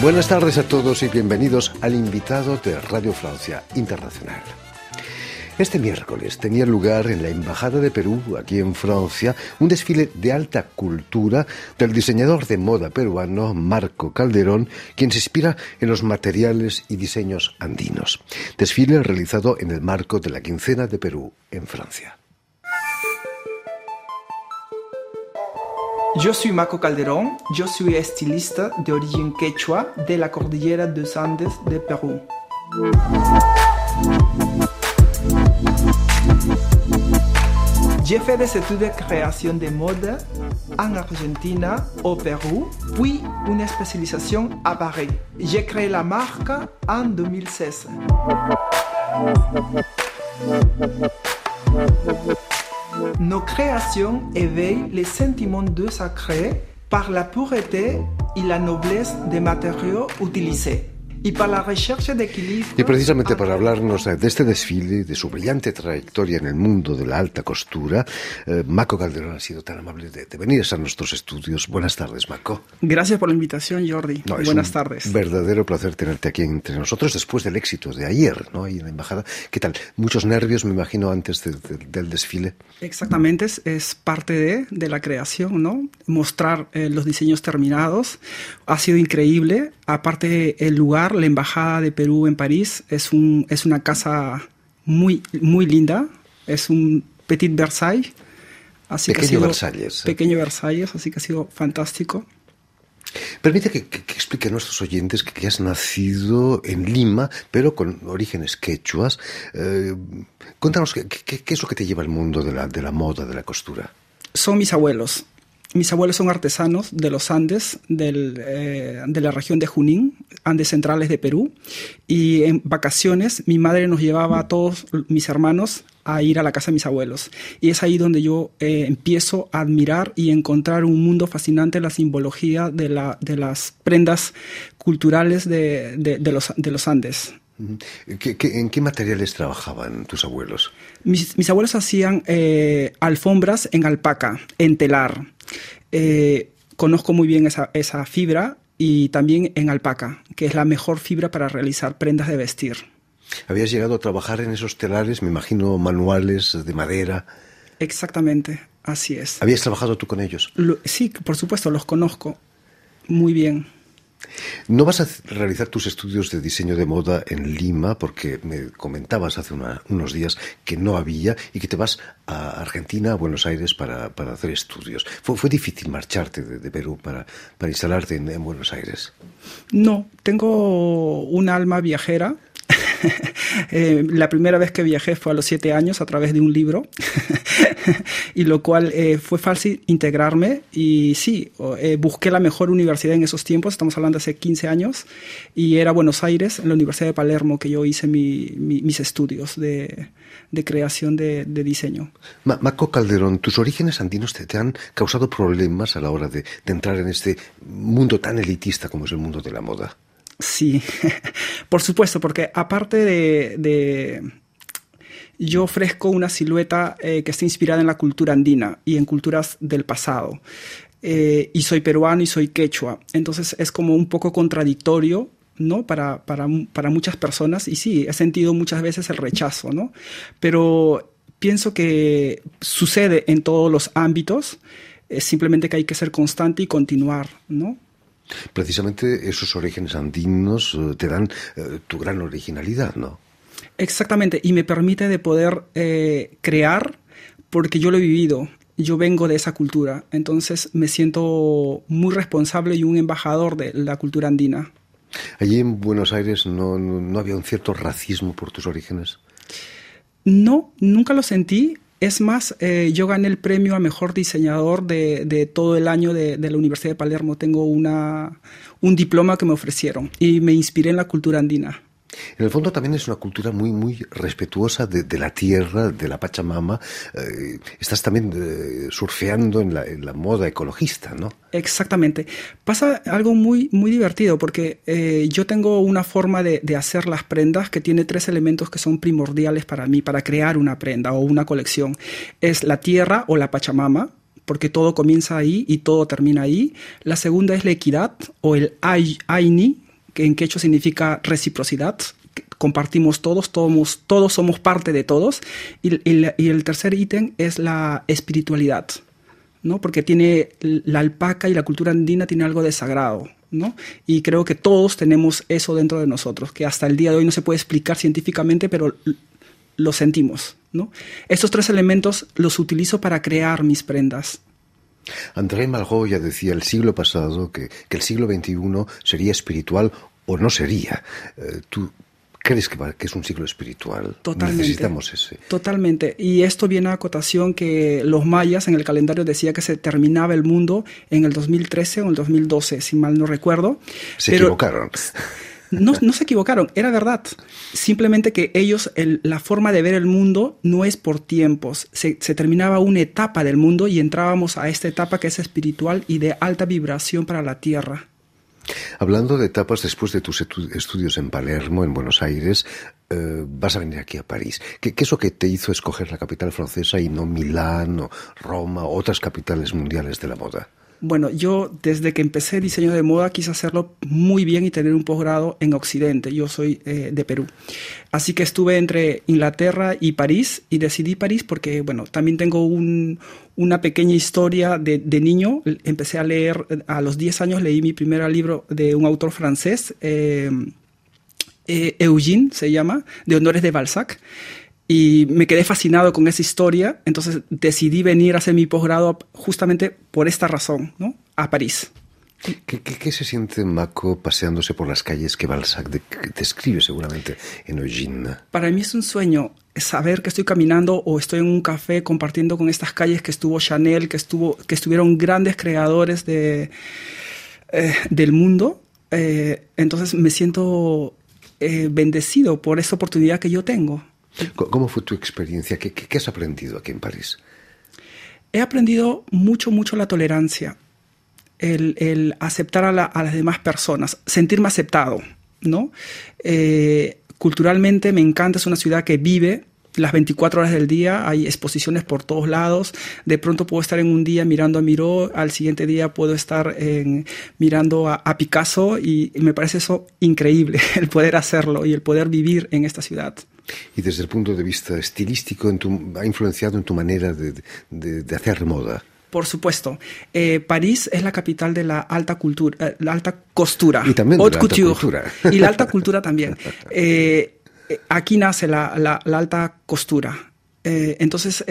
Buenas tardes a todos y bienvenidos al invitado de Radio Francia Internacional. Este miércoles tenía lugar en la Embajada de Perú, aquí en Francia, un desfile de alta cultura del diseñador de moda peruano Marco Calderón, quien se inspira en los materiales y diseños andinos. Desfile realizado en el marco de la Quincena de Perú en Francia. Yo soy Marco Calderón, yo soy estilista de origen quechua de la cordillera de los Andes de Perú. J'ai fait des études de création de mode en Argentina, au Pérou, puis une spécialisation à Paris. J'ai créé la marque en 2016. Nos créations éveillent les sentiments de sacré par la pureté y la noblesse des matériaux utilisés. Y para la recherche de equilibrio. Y precisamente para hablarnos de este desfile, de su brillante trayectoria en el mundo de la alta costura, Marco Calderón ha sido tan amable de venir a nuestros estudios. Buenas tardes, Marco. Gracias por la invitación, Jordi. Buenas tardes. Verdadero placer tenerte aquí entre nosotros después del éxito de ayer, ¿no? Ahí en la embajada. ¿Qué tal? Muchos nervios, me imagino, antes del desfile. Exactamente, es parte de la creación, ¿no? Mostrar los diseños terminados. Ha sido increíble. Aparte, el lugar, la Embajada de Perú en París, es una casa muy, muy linda. Es un Petit Versailles. Así Pequeño Versalles. Pequeño Versalles, así que ha sido fantástico. Permite que explique a nuestros oyentes que has nacido en Lima, pero con orígenes quechuas. Cuéntanos, ¿qué es lo que te lleva al mundo de la moda, de la costura? Son mis abuelos. Mis abuelos son artesanos de los Andes, de la región de Junín, Andes centrales de Perú. Y en vacaciones mi madre nos llevaba a todos mis hermanos a ir a la casa de mis abuelos. Y es ahí donde yo empiezo a admirar y encontrar un mundo fascinante, la simbología de las prendas culturales de los Andes. ¿En qué materiales trabajaban tus abuelos? Mis abuelos hacían alfombras en alpaca, en telar. Conozco muy bien esa fibra y también en alpaca, que es la mejor fibra para realizar prendas de vestir. ¿Habías llegado a trabajar en esos telares, me imagino, manuales de madera? Exactamente, así es. ¿Habías trabajado tú con ellos? Sí, por supuesto, los conozco muy bien. No vas a realizar tus estudios de diseño de moda en Lima porque me comentabas hace unos días que no había y que te vas a Argentina, a Buenos Aires para hacer estudios. ¿Fue difícil marcharte de Perú para instalarte en Buenos Aires? No, tengo un alma viajera. La primera vez que viajé fue a los 7 años a través de un libro y lo cual fue fácil integrarme y sí, busqué la mejor universidad en esos tiempos, estamos hablando de hace 15 años y era Buenos Aires, en la Universidad de Palermo que yo hice mis estudios de creación de diseño. Marco Calderón, tus orígenes andinos te han causado problemas a la hora de entrar en este mundo tan elitista como es el mundo de la moda. Sí, por supuesto, porque aparte yo ofrezco una silueta que está inspirada en la cultura andina y en culturas del pasado. Y soy peruano y soy quechua. Entonces es como un poco contradictorio, ¿no? Para muchas personas. Y sí, he sentido muchas veces el rechazo, ¿no? Pero pienso que sucede en todos los ámbitos. Es simplemente que hay que ser constante y continuar, ¿no? Precisamente esos orígenes andinos te dan tu gran originalidad, ¿no? Exactamente, y me permite de poder crear porque yo lo he vivido, yo vengo de esa cultura, entonces me siento muy responsable y un embajador de la cultura andina. ¿Allí en Buenos Aires no había un cierto racismo por tus orígenes? No, nunca lo sentí. Es más, yo gané el premio a mejor diseñador de todo el año de la Universidad de Palermo. Tengo un diploma que me ofrecieron y me inspiré en la cultura andina. En el fondo también es una cultura muy, muy respetuosa de la tierra, de la Pachamama. Estás también surfeando en la moda ecologista, ¿no? Exactamente. Pasa algo muy, muy divertido porque yo tengo una forma de hacer las prendas que tiene 3 elementos que son primordiales para mí, para crear una prenda o una colección. Es la tierra o la Pachamama, porque todo comienza ahí y todo termina ahí. La segunda es la equidad o el Aini, que en quechua significa reciprocidad. Compartimos todos somos parte de todos. Y el tercer ítem es la espiritualidad, ¿no? Porque la alpaca y la cultura andina tiene algo de sagrado, ¿no? Y creo que todos tenemos eso dentro de nosotros, que hasta el día de hoy no se puede explicar científicamente, pero lo sentimos, ¿no? Estos tres elementos los utilizo para crear mis prendas. André Malraux ya decía el siglo pasado que el siglo XXI sería espiritual o no sería. ¿Tú crees que es un siglo espiritual? Totalmente. Necesitamos ese. Totalmente. Y esto viene a acotación que los mayas en el calendario decía que se terminaba el mundo en el 2013 o en el 2012, si mal no recuerdo. Se equivocaron. No se equivocaron, era verdad. Simplemente que ellos, la forma de ver el mundo no es por tiempos. Se terminaba una etapa del mundo y entrábamos a esta etapa que es espiritual y de alta vibración para la tierra. Hablando de etapas, después de tus estudios en Palermo, en Buenos Aires, vas a venir aquí a París. ¿Qué es lo que te hizo escoger la capital francesa y no Milán o Roma o otras capitales mundiales de la moda? Bueno, yo desde que empecé diseño de moda quise hacerlo muy bien y tener un posgrado en Occidente. Yo soy de Perú. Así que estuve entre Inglaterra y París y decidí París porque, bueno, también tengo una pequeña historia de niño. Empecé a leer, a los 10 años leí mi primer libro de un autor francés, Eugène se llama, de Honores de Balzac. Y me quedé fascinado con esa historia, entonces decidí venir a hacer mi posgrado justamente por esta razón, ¿no? A París. ¿Qué se siente Mako paseándose por las calles que Balzac describe seguramente en Eugène? Para mí es un sueño saber que estoy caminando o estoy en un café compartiendo con estas calles que estuvo Chanel, que estuvieron grandes creadores del mundo. Entonces me siento bendecido por esta oportunidad que yo tengo. ¿Cómo fue tu experiencia? ¿Qué has aprendido aquí en París? He aprendido mucho la tolerancia, el aceptar a las demás personas, sentirme aceptado, ¿no? Culturalmente me encanta, es una ciudad que vive las 24 horas del día, hay exposiciones por todos lados. De pronto puedo estar en un día mirando a Miró, al siguiente día puedo estar mirando a Picasso y me parece eso increíble, el poder hacerlo y el poder vivir en esta ciudad. Y desde el punto de vista estilístico, ¿ha influenciado en tu manera de hacer moda? Por supuesto. París es la capital de la alta cultura, la alta costura. Y también de la alta cultura. Y la alta cultura también. Aquí nace la alta costura. Entonces,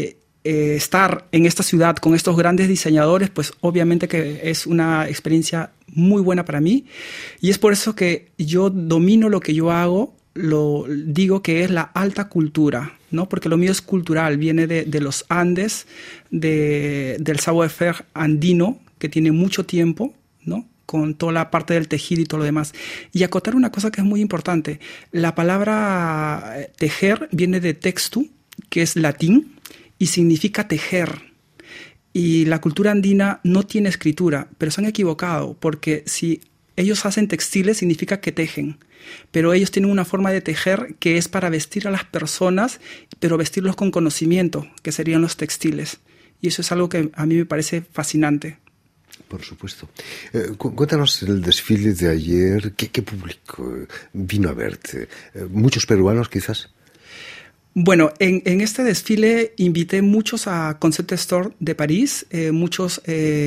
estar en esta ciudad con estos grandes diseñadores, pues obviamente que es una experiencia muy buena para mí. Y es por eso que yo domino lo que yo hago, lo digo que es la alta cultura, ¿no? Porque lo mío es cultural, viene de los Andes, del savoir-faire andino, que tiene mucho tiempo, ¿no? Con toda la parte del tejido y todo lo demás. Y acotar una cosa que es muy importante. La palabra tejer viene de textu, que es latín, y significa tejer. Y la cultura andina no tiene escritura, pero se han equivocado, porque si ellos hacen textiles significa que tejen, pero ellos tienen una forma de tejer que es para vestir a las personas, pero vestirlos con conocimiento, que serían los textiles. Y eso es algo que a mí me parece fascinante. Por supuesto. Cuéntanos el desfile de ayer. ¿Qué público vino a verte? ¿Muchos peruanos quizás? Bueno, en este desfile invité muchos a Concept Store de París, muchos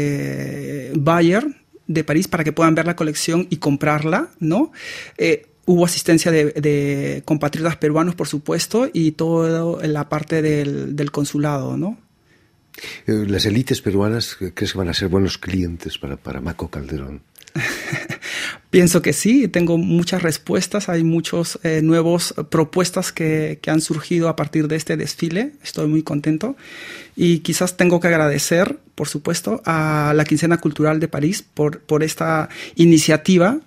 buyer de París para que puedan ver la colección y comprarla, ¿no? Hubo asistencia de compatriotas peruanos, por supuesto, y toda la parte del consulado, ¿no? ¿Las élites peruanas crees que van a ser buenos clientes para Mako Calderón? Pienso que sí, tengo muchas respuestas, hay muchas nuevas propuestas que han surgido a partir de este desfile, estoy muy contento y quizás tengo que agradecer, por supuesto, a la Quincena Cultural de París por esta iniciativa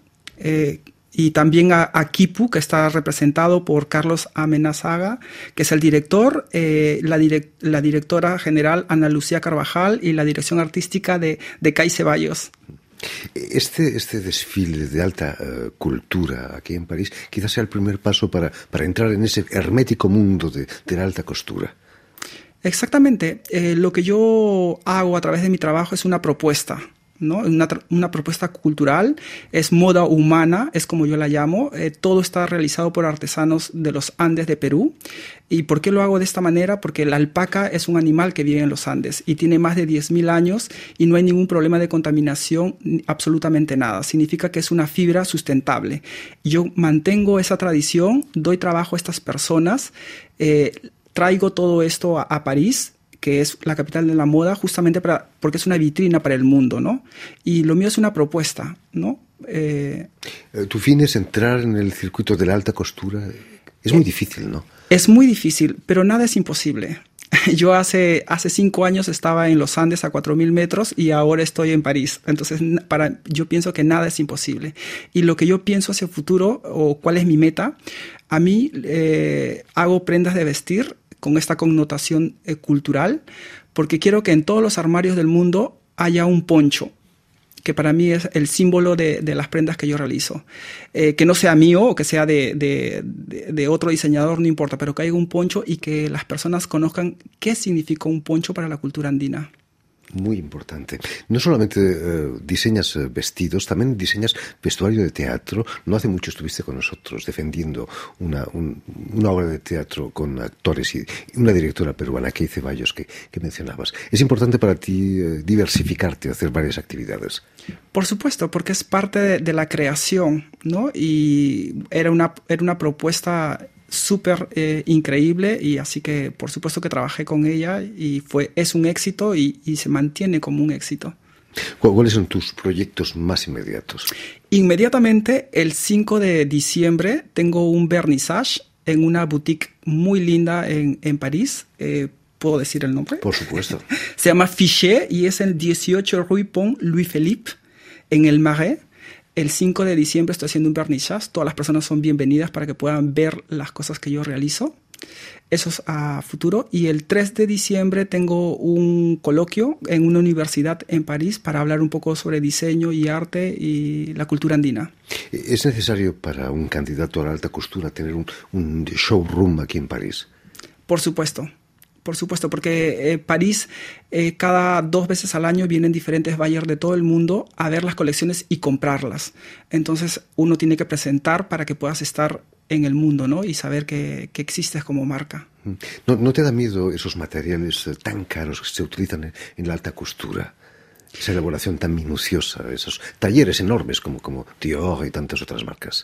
y también a Kipu, que está representado por Carlos Amenazaga, que es el director, la directora general Ana Lucía Carvajal y la dirección artística de Kai Ceballos. Este desfile de alta cultura aquí en París quizás sea el primer paso para entrar en ese hermético mundo de la alta costura. Exactamente. Lo que yo hago a través de mi trabajo es una propuesta, ¿no? Una propuesta cultural, es moda humana, es como yo la llamo. Todo está realizado por artesanos de los Andes de Perú. ¿Y por qué lo hago de esta manera? Porque la alpaca es un animal que vive en los Andes y tiene más de 10.000 años y no hay ningún problema de contaminación, absolutamente nada. Significa que es una fibra sustentable. Yo mantengo esa tradición, doy trabajo a estas personas, traigo todo esto a París, que es la capital de la moda, justamente porque es una vitrina para el mundo, ¿no? Y lo mío es una propuesta, ¿no? Tu fin es entrar en el circuito de la alta costura. Es muy difícil, ¿no? Es muy difícil, pero nada es imposible. Yo hace 5 años estaba en los Andes a 4.000 metros y ahora estoy en París. Entonces, yo pienso que nada es imposible. Y lo que yo pienso hacia el futuro, o cuál es mi meta, a mí hago prendas de vestir con esta connotación cultural, porque quiero que en todos los armarios del mundo haya un poncho, que para mí es el símbolo de las prendas que yo realizo. Que no sea mío o que sea de otro diseñador, no importa, pero que haya un poncho y que las personas conozcan qué significa un poncho para la cultura andina. Muy importante. No solamente diseñas vestidos, también diseñas vestuario de teatro. No hace mucho estuviste con nosotros defendiendo una obra de teatro con actores y una directora peruana, Key Ceballos, que mencionabas. ¿Es importante para ti diversificarte, hacer varias actividades? Por supuesto, porque es parte de la creación, ¿no? Y era una propuesta súper increíble, y así que por supuesto que trabajé con ella y es un éxito y se mantiene como un éxito. ¿Cuáles son tus proyectos más inmediatos? Inmediatamente, el 5 de diciembre, tengo un vernissage en una boutique muy linda en París. ¿Puedo decir el nombre? Por supuesto. Se llama Fichet y es el 18 Rue Pont Louis Philippe, en el Marais. El 5 de diciembre estoy haciendo un vernissage. Todas las personas son bienvenidas para que puedan ver las cosas que yo realizo. Eso es a futuro. Y el 3 de diciembre tengo un coloquio en una universidad en París para hablar un poco sobre diseño y arte y la cultura andina. ¿Es necesario para un candidato a la alta costura tener un showroom aquí en París? Por supuesto. Por supuesto, porque París cada 2 veces al año vienen diferentes buyers de todo el mundo a ver las colecciones y comprarlas. Entonces uno tiene que presentar para que puedas estar en el mundo, ¿no? Y saber que existes como marca. ¿No te da miedo esos materiales tan caros que se utilizan en la alta costura? Esa elaboración tan minuciosa, esos talleres enormes como Dior y tantas otras marcas.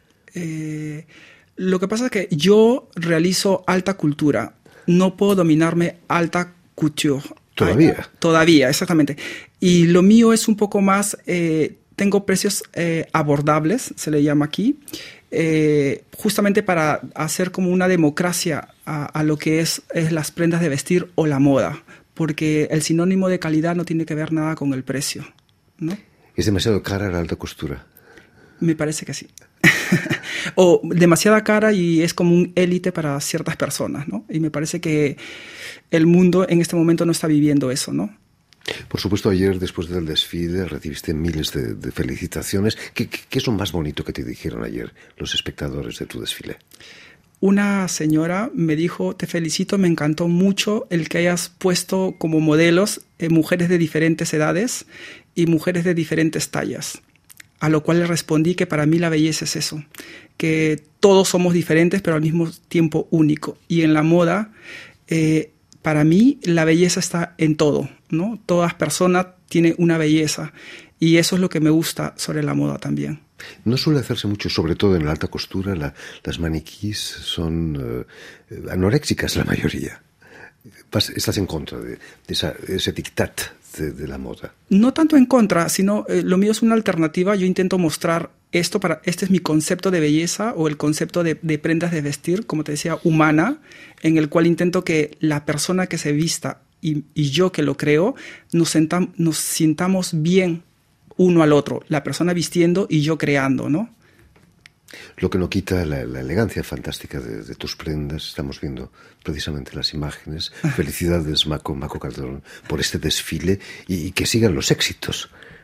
Lo que pasa es que yo realizo alta cultura. No puedo dominarme alta couture. ¿Todavía? Todavía, exactamente. Y lo mío es un poco más, tengo precios abordables, se le llama aquí, justamente para hacer como una democracia a lo que es las prendas de vestir o la moda, porque el sinónimo de calidad no tiene que ver nada con el precio, ¿no? ¿Es demasiado cara la alta costura? Me parece que sí. O demasiada cara y es como un élite para ciertas personas, ¿no? Y me parece que el mundo en este momento no está viviendo eso, ¿no? Por supuesto, ayer, después del desfile, recibiste miles de felicitaciones. ¿Qué es lo más bonito que te dijeron ayer los espectadores de tu desfile? Una señora me dijo: te felicito, me encantó mucho el que hayas puesto como modelos mujeres de diferentes edades y mujeres de diferentes tallas. A lo cual le respondí que para mí la belleza es eso, que todos somos diferentes pero al mismo tiempo único. Y en la moda, para mí la belleza está en todo, ¿no? Todas personas tienen una belleza y eso es lo que me gusta sobre la moda también. No suele hacerse mucho, sobre todo en la alta costura. Las maniquís son anoréxicas la mayoría. Estás en contra de ese dictat de la moda. No tanto en contra, sino lo mío es una alternativa. Yo intento mostrar esto este es mi concepto de belleza o el concepto de prendas de vestir, como te decía, humana, en el cual intento que la persona que se vista y yo que lo creo nos sintamos bien uno al otro, la persona vistiendo y yo creando, ¿no? Lo que no quita la elegancia fantástica de tus prendas. Estamos viendo precisamente las imágenes. Felicidades, Mako Calderón, por este desfile y que sigan los éxitos.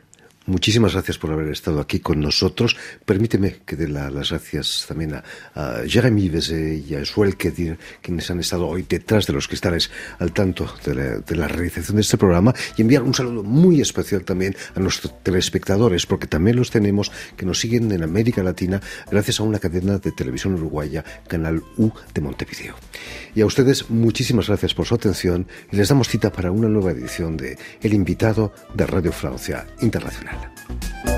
muchísimas gracias por haber estado aquí con nosotros. Permíteme que dé las gracias también a Jérémy Vézé y a Joël Kedir, quienes han estado hoy detrás de los cristales al tanto de la realización de este programa, y enviar un saludo muy especial también a nuestros telespectadores, porque también los tenemos, que nos siguen en América Latina gracias a una cadena de televisión uruguaya, Canal U de Montevideo. Y a ustedes muchísimas gracias por su atención y les damos cita para una nueva edición de El Invitado de Radio Francia Internacional.